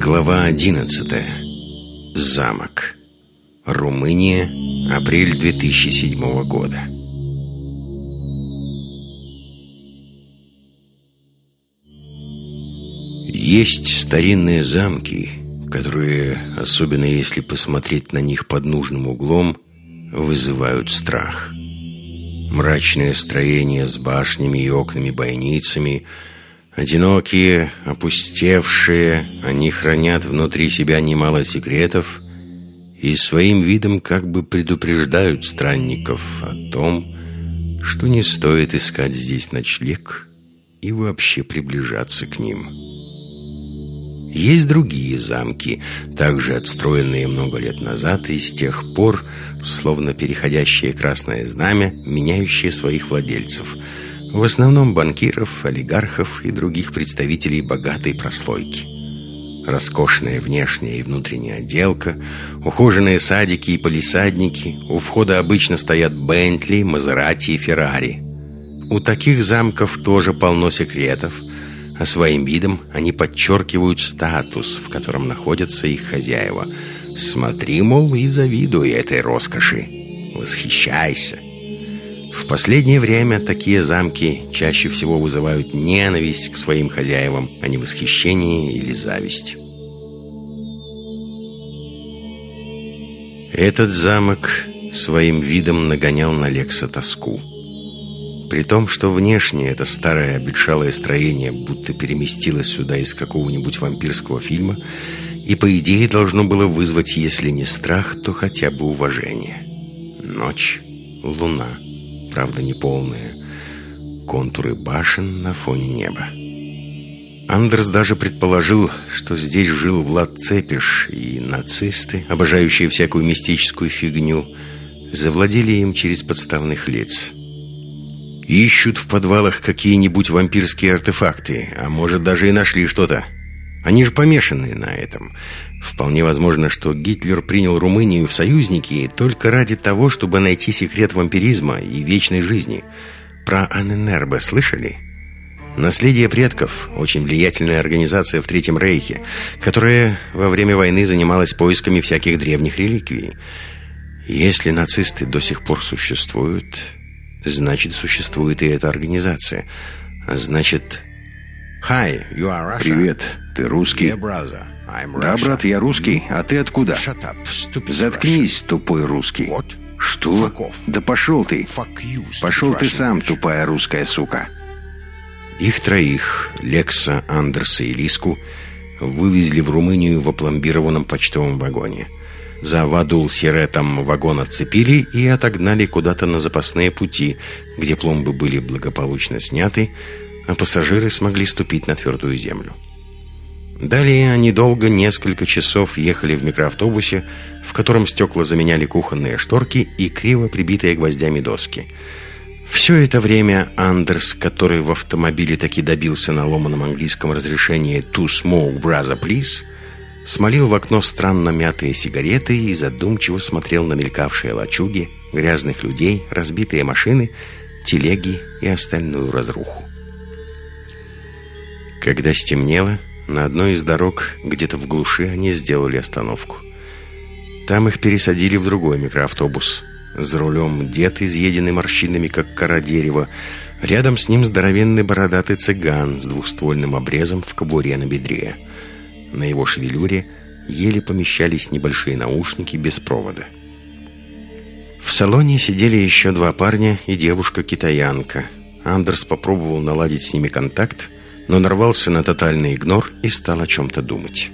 Глава 11. Замок. Румыния. Апрель 2007 года. Есть старинные замки, которые, особенно если посмотреть на них под нужным углом, вызывают страх. Мрачное строение с башнями и окнами-бойницами, одинокие, опустевшие, они хранят внутри себя немало секретов и своим видом как бы предупреждают странников о том, что не стоит искать здесь ночлег и вообще приближаться к ним. Есть другие замки, также отстроенные много лет назад и с тех пор, словно переходящее красное знамя, меняющие своих владельцев. В основном банкиров, олигархов и других представителей богатой прослойки. Роскошная внешняя и внутренняя отделка, ухоженные садики и палисадники, у входа обычно стоят Бентли, Мазерати и Феррари. У таких замков тоже полно секретов, а своим видом они подчеркивают статус, в котором находятся их хозяева. Смотри, мол, и завидуй этой роскоши. Восхищайся. В последнее время такие замки чаще всего вызывают ненависть к своим хозяевам, а не восхищение или зависть. Этот замок своим видом нагонял на Лекса тоску. При том, что внешне это старое обветшалое строение будто переместилось сюда из какого-нибудь вампирского фильма и, по идее, должно было вызвать, если не страх, то хотя бы уважение. Ночь, луна, правда не полная, контуры башен на фоне неба. Андерс даже предположил, что здесь жил Влад Цепиш, и нацисты, обожающие всякую мистическую фигню, завладели им через подставных лиц. Ищут в подвалах какие-нибудь вампирские артефакты, а может, даже и нашли что-то. Они же помешаны на этом. Вполне возможно, что Гитлер принял Румынию в союзники только ради того, чтобы найти секрет вампиризма и вечной жизни. Про Анненербе слышали? Наследие предков – очень влиятельная организация в Третьем Рейхе, которая во время войны занималась поисками всяких древних реликвий. Если нацисты до сих пор существуют, значит, существует и эта организация. А значит... Hi, you are Russia? Привет, ты русский? Yeah, brother, I'm Да, Russia. брат, я русский, а ты откуда? Shut up, stupid Заткнись, тупой русский. What? Что? Fuck off. Да пошел ты. Fuck you, stupid Пошел ты Russian сам, bitch. тупая русская сука. Их троих, Лекса, Андерса и Лиску, вывезли в Румынию в опломбированном почтовом вагоне. За Вадул-Сиретом вагон отцепили и отогнали куда-то на запасные пути, где пломбы были благополучно сняты, а пассажиры смогли ступить на твердую землю. Далее они долго, несколько часов, ехали в микроавтобусе, в котором стекла заменяли кухонные шторки и криво прибитые гвоздями доски. Все это время Андерс, который в автомобиле таки добился на ломаном английском разрешения «To smoke, brother, please», смолил в окно странно мятые сигареты и задумчиво смотрел на мелькавшие лачуги, грязных людей, разбитые машины, телеги и остальную разруху. Когда стемнело, на одной из дорог, где-то в глуши, они сделали остановку. Там их пересадили в другой микроавтобус. За рулем дед, изъеденный морщинами, как кора дерева. Рядом с ним здоровенный бородатый цыган с двухствольным обрезом в кобуре на бедре. На его шевелюре еле помещались небольшие наушники без провода. В салоне сидели еще два парня и девушка-китаянка. Андерс попробовал наладить с ними контакт, но нарвался на тотальный игнор и стал о чем-то думать.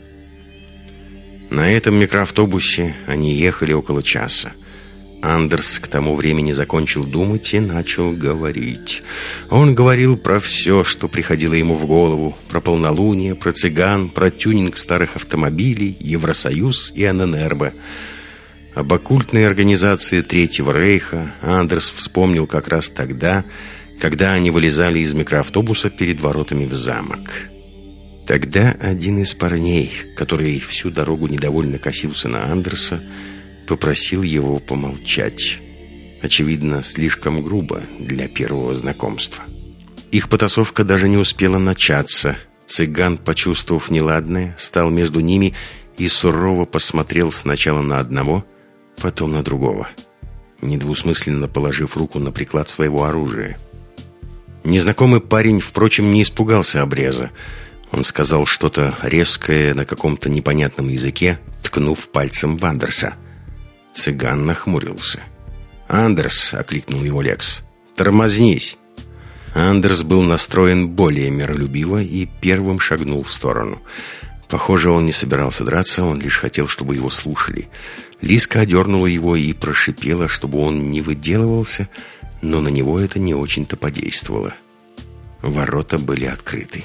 На этом микроавтобусе они ехали около часа. Андерс к тому времени закончил думать и начал говорить. Он говорил про все, что приходило ему в голову: про полнолуние, про цыган, про тюнинг старых автомобилей, Евросоюз и Анненербе. Об оккультной организации Третьего Рейха Андерс вспомнил как раз тогда, когда они вылезали из микроавтобуса перед воротами в замок. Тогда один из парней, который всю дорогу недовольно косился на Андерса, попросил его помолчать. Очевидно, слишком грубо для первого знакомства. Их потасовка даже не успела начаться. Цыган, почувствовав неладное, стал между ними и сурово посмотрел сначала на одного, потом на другого, недвусмысленно положив руку на приклад своего оружия. Незнакомый парень, впрочем, не испугался обреза. Он сказал что-то резкое на каком-то непонятном языке, ткнув пальцем в Андерса. Цыган нахмурился. «Андерс!» — окликнул его Лекс. «Тормознись!» Андерс был настроен более миролюбиво и первым шагнул в сторону. Похоже, он не собирался драться, он лишь хотел, чтобы его слушали. Лиска одернула его и прошипела, чтобы он не выделывался, но на него это не очень-то подействовало. Ворота были открыты.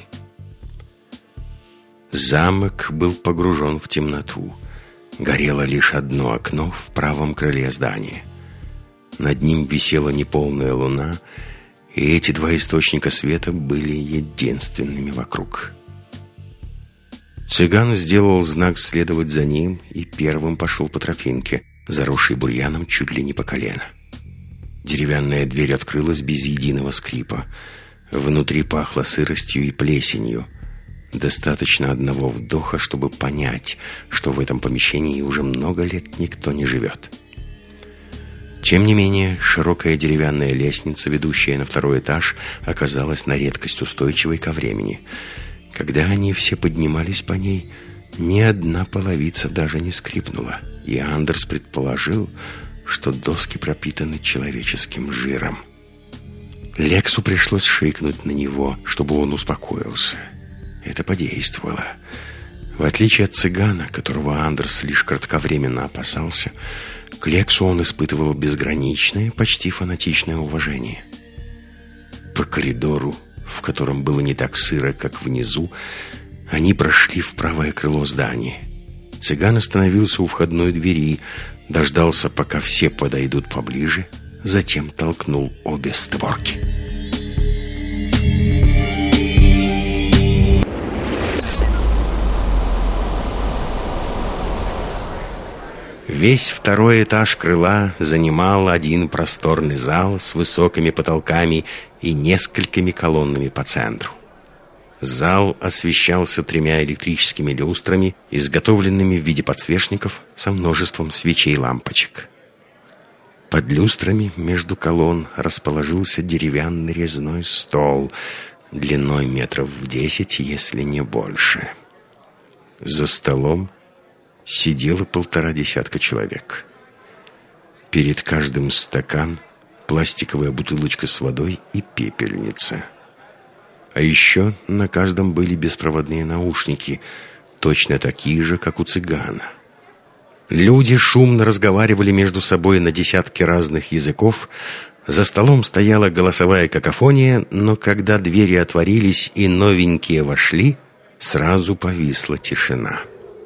Замок был погружен в темноту. Горело лишь одно окно в правом крыле здания. Над ним висела неполная луна, и эти два источника света были единственными вокруг. Цыган сделал знак следовать за ним и первым пошел по тропинке, заросшей бурьяном чуть ли не по колено. Деревянная дверь открылась без единого скрипа. Внутри пахло сыростью и плесенью. Достаточно одного вдоха, чтобы понять, что в этом помещении уже много лет никто не живет. Тем не менее, широкая деревянная лестница, ведущая на второй этаж, оказалась на редкость устойчивой ко времени. Когда они все поднимались по ней, ни одна половица даже не скрипнула, и Андерс предположил, что доски пропитаны человеческим жиром. Лексу пришлось шикнуть на него, чтобы он успокоился. Это подействовало. В отличие от цыгана, которого Андерс лишь кратковременно опасался, к Лексу он испытывал безграничное, почти фанатичное уважение. По коридору, в котором было не так сыро, как внизу, они прошли в правое крыло здания. Цыган остановился у входной двери, дождался, пока все подойдут поближе, затем толкнул обе створки. Весь второй этаж крыла занимал один просторный зал с высокими потолками и несколькими колоннами по центру. Зал освещался 3 электрическими люстрами, изготовленными в виде подсвечников со множеством свечей и лампочек. Под люстрами между колонн расположился деревянный резной стол длиной метров в 10, если не больше. За столом сидело 1,5 десятка человек. Перед каждым стакан, пластиковая бутылочка с водой и пепельница. А еще на каждом были беспроводные наушники, точно такие же, как у цыгана. Люди шумно разговаривали между собой на десятки разных языков. За столом стояла голосовая какофония, но когда двери отворились и новенькие вошли, сразу повисла тишина.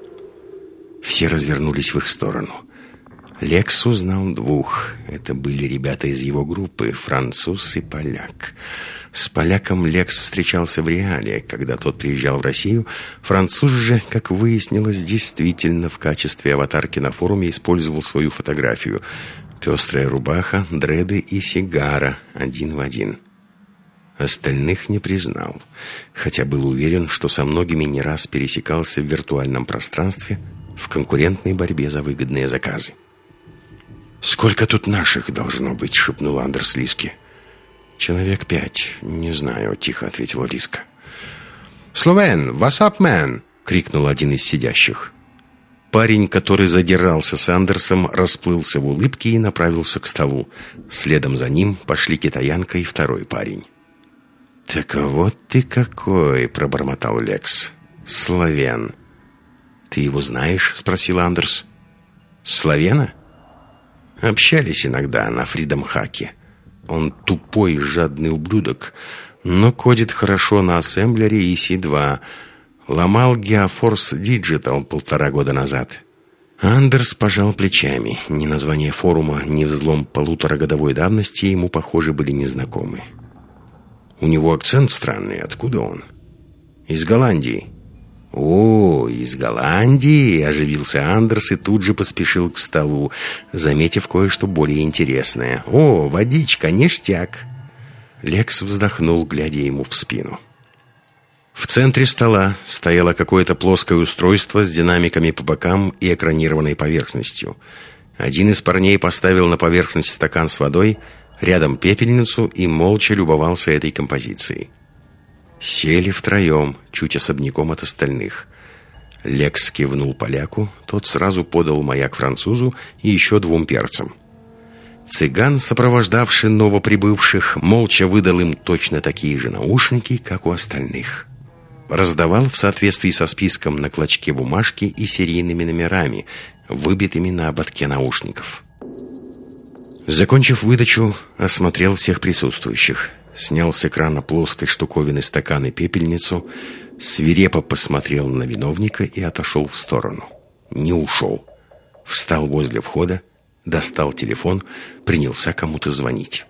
Все развернулись в их сторону. Лекс узнал 2. Это были ребята из его группы, француз и поляк. С поляком Лекс встречался в реале, когда тот приезжал в Россию. Француз же, как выяснилось, действительно в качестве аватарки на форуме использовал свою фотографию. Пестрая рубаха, дреды и сигара, 1 в 1. Остальных не признал, хотя был уверен, что со многими не раз пересекался в виртуальном пространстве в конкурентной борьбе за выгодные заказы. «Сколько тут наших должно быть?» — шепнул Андерс Лиске. «Человек 5, не знаю», — тихо ответила Лиска. «Словен, what's up, man?» — крикнул один из сидящих. Парень, который задирался с Андерсом, расплылся в улыбке и направился к столу. Следом за ним пошли китаянка и второй парень. «Так вот ты какой!» — пробормотал Лекс. «Словен». «Ты его знаешь?» — спросил Андерс. «Словена?» «Общались иногда на Фридом-Хаке. Он тупой, жадный ублюдок, но кодит хорошо на ассемблере и C2. Ломал Geoforce Digital 1,5 года назад». Андерс пожал плечами. Ни название форума, ни взлом 1,5-годовой давности ему, похоже, были незнакомы. «У него акцент странный. Откуда он?» «Из Голландии». «О, из Голландии!» — оживился Андерс и тут же поспешил к столу, заметив кое-что более интересное. «О, водичка, ништяк!» Лекс вздохнул, глядя ему в спину. В центре стола стояло какое-то плоское устройство с динамиками по бокам и экранированной поверхностью. Один из парней поставил на поверхность стакан с водой, рядом пепельницу и молча любовался этой композицией. Сели втроем, чуть особняком от остальных. Лекс кивнул поляку, тот сразу подал маяк французу и еще 2 перцам. Цыган, сопровождавший новоприбывших, молча выдал им точно такие же наушники, как у остальных. Раздавал в соответствии со списком на клочке бумажки и серийными номерами, выбитыми на ободке наушников. Закончив выдачу, осмотрел всех присутствующих. Снял с экрана плоской штуковины стакан и пепельницу, свирепо посмотрел на виновника и отошел в сторону. Не ушел. Встал возле входа, достал телефон, принялся кому-то звонить.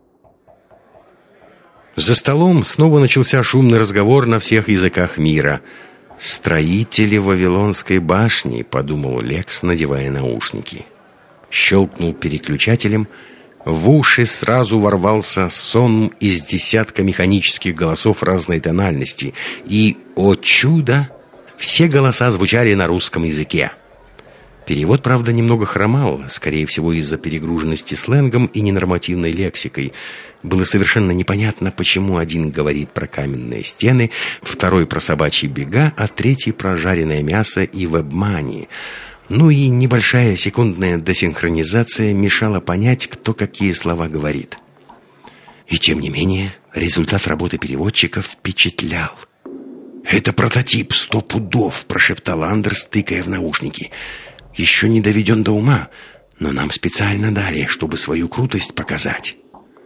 За столом снова начался шумный разговор на всех языках мира. «Строители Вавилонской башни», — подумал Лекс, надевая наушники. Щелкнул переключателем. В уши сразу ворвался сон из десятка механических голосов разной тональности. И, о чудо, все голоса звучали на русском языке. Перевод, правда, немного хромал, скорее всего, из-за перегруженности сленгом и ненормативной лексикой. Было совершенно непонятно, почему один говорит про каменные стены, второй про собачьи бега, а третий про жареное мясо и вебмани. Ну и небольшая секундная десинхронизация мешала понять, кто какие слова говорит. И тем не менее, результат работы переводчика впечатлял. «Это прототип 100 пудов», — прошептал Андерс, тыкая в наушники. «Еще не доведен до ума, но нам специально дали, чтобы свою крутость показать».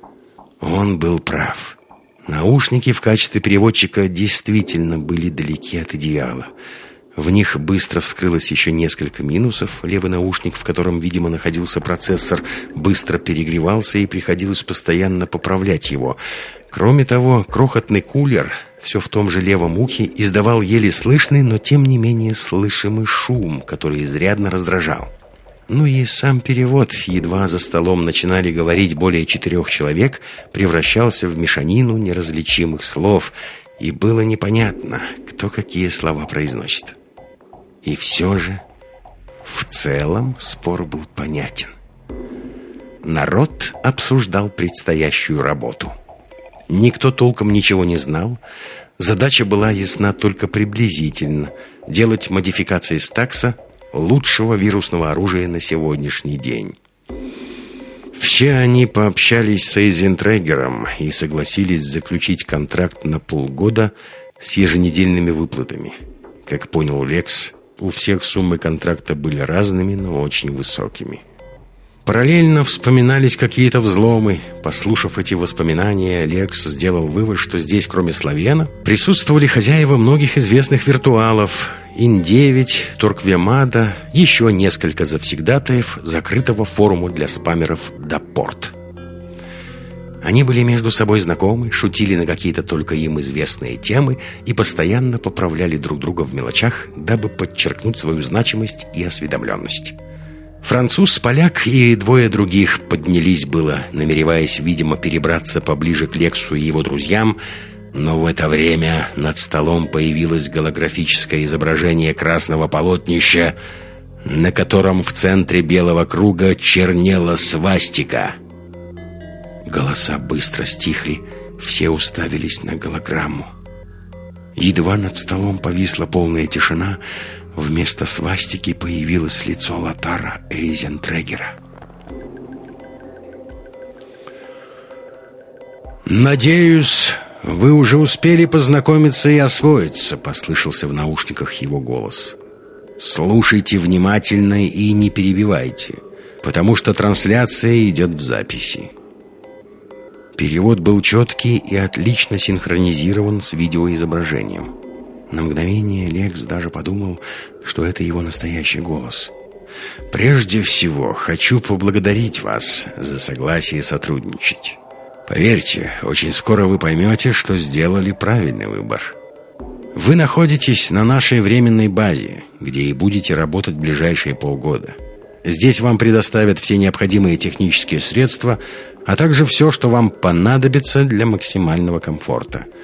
Он был прав. Наушники в качестве переводчика действительно были далеки от идеала. В них быстро вскрылось еще несколько минусов. Левый наушник, в котором, видимо, находился процессор, быстро перегревался и приходилось постоянно поправлять его. Кроме того, крохотный кулер, все в том же левом ухе, издавал еле слышный, но тем не менее слышимый шум, который изрядно раздражал. Ну и сам перевод, едва за столом начинали говорить более 4 человек, превращался в мешанину неразличимых слов, и было непонятно, кто какие слова произносит. И все же, в целом, спор был понятен. Народ обсуждал предстоящую работу. Никто толком ничего не знал. Задача была ясна только приблизительно – делать модификации Стакса, лучшего вирусного оружия на сегодняшний день. Все они пообщались с Эйзентрегером и согласились заключить контракт на полгода с еженедельными выплатами. Как понял Лекс, у всех суммы контракта были разными, но очень высокими. Параллельно вспоминались какие-то взломы. Послушав эти воспоминания, Лекс сделал вывод, что здесь, кроме Славена, присутствовали хозяева многих известных виртуалов: Ин-9, Торквемада, еще несколько завсегдатаев закрытого форума для спамеров Допорт. Они были между собой знакомы, шутили на какие-то только им известные темы и постоянно поправляли друг друга в мелочах, дабы подчеркнуть свою значимость и осведомленность. Француз, поляк и 2 других поднялись было, намереваясь, видимо, перебраться поближе к Лексу и его друзьям, но в это время над столом появилось голографическое изображение красного полотнища, на котором в центре белого круга чернела свастика. Голоса быстро стихли, все уставились на голограмму. Едва над столом повисла полная тишина, вместо свастики появилось лицо Лотара Эйзентрегера. «Надеюсь, вы уже успели познакомиться и освоиться», — послышался в наушниках его голос. «Слушайте внимательно и не перебивайте, потому что трансляция идет в записи». Перевод был четкий и отлично синхронизирован с видеоизображением. На мгновение Лекс даже подумал, что это его настоящий голос. «Прежде всего, хочу поблагодарить вас за согласие сотрудничать. Поверьте, очень скоро вы поймете, что сделали правильный выбор. Вы находитесь на нашей временной базе, где и будете работать в ближайшие полгода. Здесь вам предоставят все необходимые технические средства, а также все, что вам понадобится для максимального комфорта.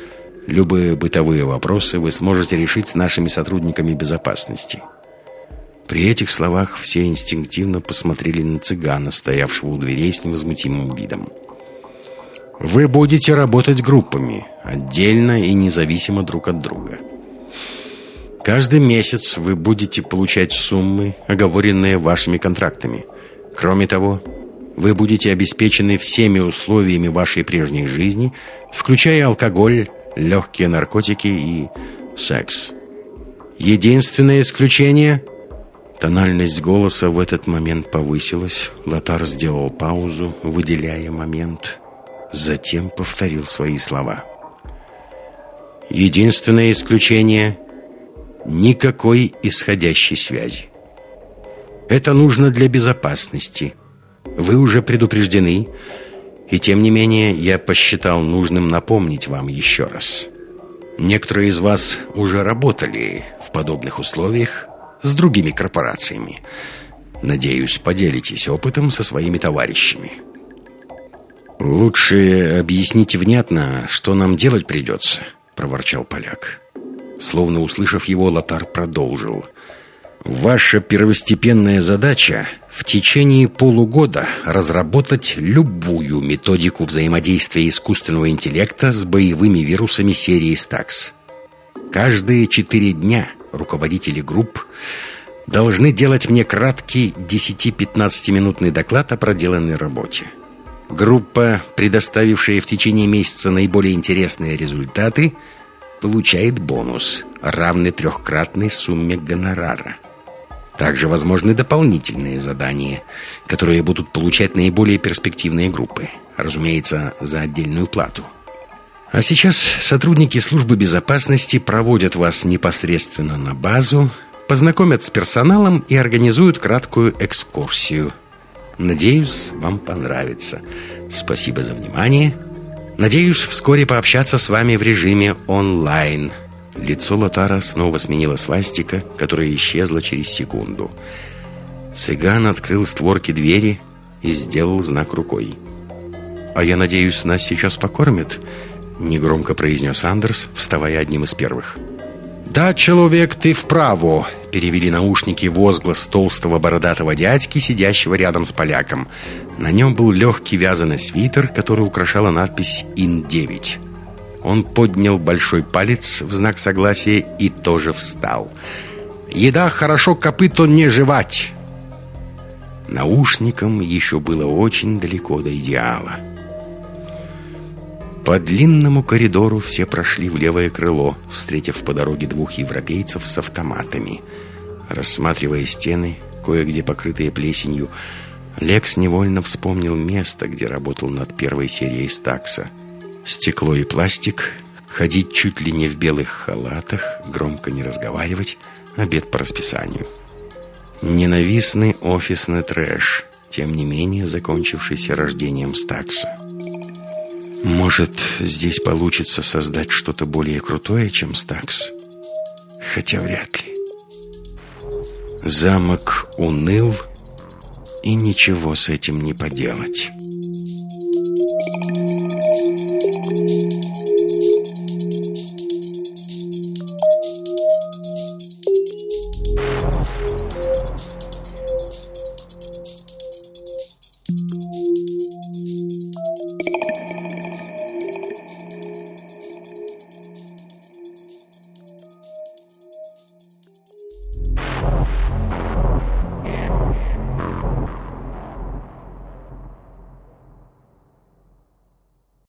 Любые бытовые вопросы вы сможете решить с нашими сотрудниками безопасности». При этих словах все инстинктивно посмотрели на цыгана, стоявшего у дверей с невозмутимым видом. «Вы будете работать группами, отдельно и независимо друг от друга. Каждый месяц вы будете получать суммы, оговоренные вашими контрактами. Кроме того, вы будете обеспечены всеми условиями вашей прежней жизни, включая алкоголь, легкие наркотики и секс. Единственное исключение...» Тональность голоса в этот момент повысилась. Лотар сделал паузу, выделяя момент. Затем повторил свои слова. «Единственное исключение — никакой исходящей связи. Это нужно для безопасности. Вы уже предупреждены, и тем не менее я посчитал нужным напомнить вам еще раз. Некоторые из вас уже работали в подобных условиях с другими корпорациями. Надеюсь, поделитесь опытом со своими товарищами». «Лучше объясните внятно, что нам делать придется», — проворчал поляк. Словно услышав его, Лотар продолжил. «Ваша первостепенная задача в течение полугода разработать любую методику взаимодействия искусственного интеллекта с боевыми вирусами серии Стакс. Каждые 4 дня руководители групп должны делать мне краткий 10-15-минутный доклад о проделанной работе. Группа, предоставившая в течение месяца наиболее интересные результаты, получает бонус, равный 3-кратной сумме гонорара. Также возможны дополнительные задания, которые будут получать наиболее перспективные группы, разумеется, за отдельную плату. А сейчас сотрудники службы безопасности проводят вас непосредственно на базу, познакомят с персоналом и организуют краткую экскурсию. Надеюсь, вам понравится. Спасибо за внимание. Надеюсь, вскоре пообщаться с вами в режиме онлайн». Лицо Лотара снова сменила свастика, которая исчезла через секунду. Цыган открыл створки двери и сделал знак рукой. «А я надеюсь, нас сейчас покормят?» — негромко произнес Андерс, вставая одним из первых. «Да, человек, ты вправо!» — перевели наушники возглас толстого бородатого дядьки, сидящего рядом с поляком. На нем был легкий вязаный свитер, который украшала надпись «Ин-9». Он поднял большой палец в знак согласия и тоже встал. «Еда хорошо, копыто не жевать!» Наушникам еще было очень далеко до идеала. По длинному коридору все прошли в левое крыло, встретив по дороге 2 европейцев с автоматами. Рассматривая стены, кое-где покрытые плесенью, Лекс невольно вспомнил место, где работал над первой серией Стакса. Стекло и пластик, ходить чуть ли не в белых халатах, громко не разговаривать, обед по расписанию. Ненавистный офисный трэш, тем не менее закончившийся рождением Стакса. Может, здесь получится создать что-то более крутое, чем Стакс? Хотя вряд ли. Замок уныл, и ничего с этим не поделать.